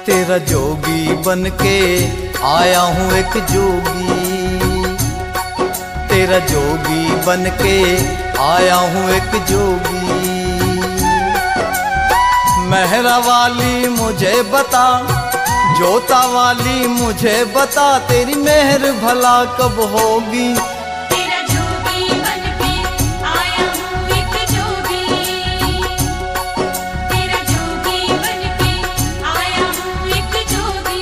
तेरा जोगी बन के आया हूँ एक जोगी, तेरा जोगी बन के आया हूँ एक जोगी। मेहरा वाली मुझे बता, जोता वाली मुझे बता, तेरी मेहर भला कब होगी। तेरा जोगी बन के आया हूँ एक जोगी, तेरा जोगी बन के आया हूँ एक जोगी।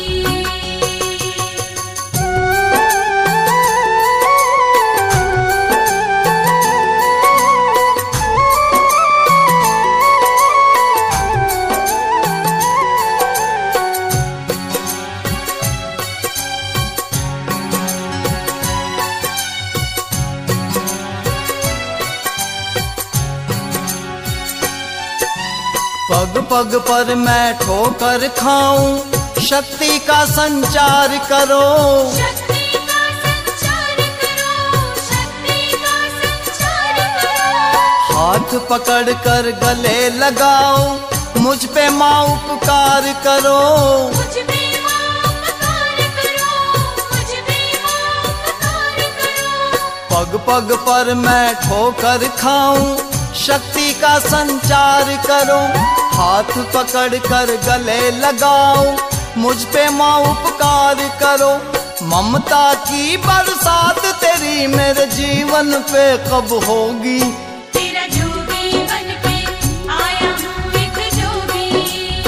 पग पग पर मैं ठोकर खाऊं, शक्ति का संचार करो। शक्ति का संचार करो, शक्ति का संचार करो। हाथ पकड़ कर गले लगाओ, मुझ पे माँ उपकार करो। मुझ पे माँ उपकार करो, मुझ पे माँ उपकार करो। पग पग पर मैं ठोकर खाऊं, शक्ति का संचार करो। हाथ पकड़ कर गले लगाओ, मुझ पे माँ उपकार करो। ममता की बरसात तेरी मेरे जीवन पे कब होगी। तेरा जोगी बन के आया हूँ एक जोगी,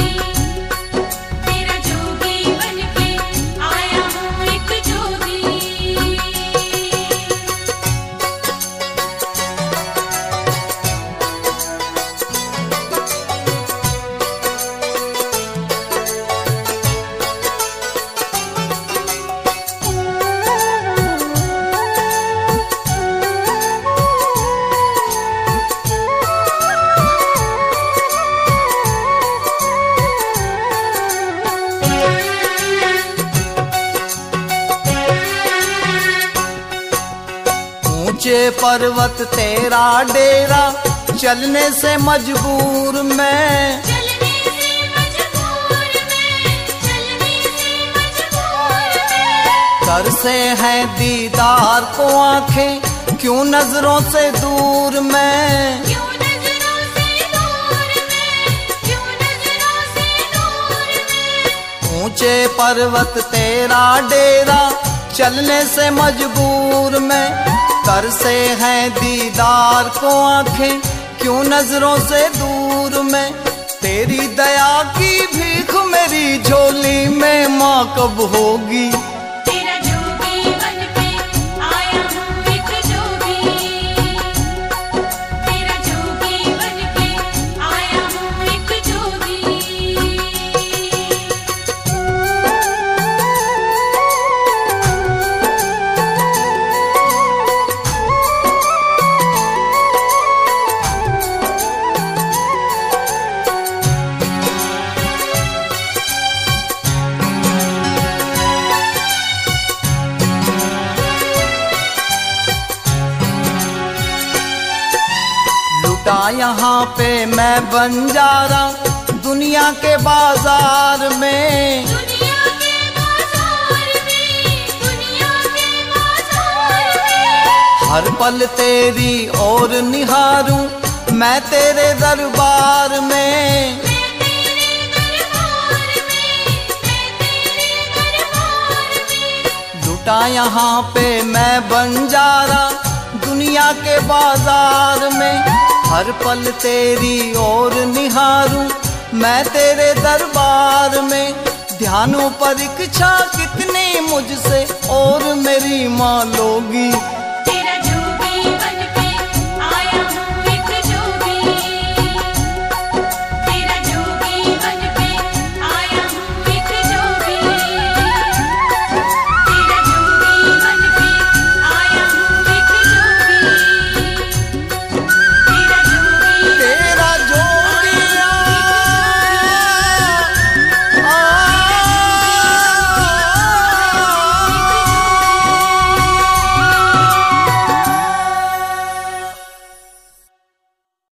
तेरा जोगी बन के आया हूँ एक जोगी। ऊंचे पर्वत तेरा डेरा, चलने से मजबूर मैं। चलने से मजबूर मैं, चलने से मजबूर मैं। कर से है दीदार को आंखें, क्यों नजरों से दूर मैं। क्यों नजरों से दूर मैं, क्यों नजरों से दूर मैं। ऊंचे पर्वत तेरा डेरा, चलने से मजबूर मैं। कर से है दीदार को आंखें, क्यों नजरों से दूर मैं। तेरी दया की भीख मेरी झोली में माँ कब होगी। तेरा जोगी बन के आया हूँ एक जोगी, तेरा जोगी बन के आया हूँ एक जोगी। यहाँ पे मैं बंजारा, दुनिया के बाजार में। दुनिया के बाजार में, दुनिया के बाजार में। हर पल तेरी ओर निहारूं, मैं तेरे दरबार में। मैं तेरे दरबार में, मैं तेरे दरबार में। लुटा यहाँ पे मैं बंजारा, दुनिया के बाजार में। हर पल तेरी ओर निहारूं, मैं तेरे दरबार में। ध्यानों परीक्षा कितनी मुझसे और मेरी माँ लोगी।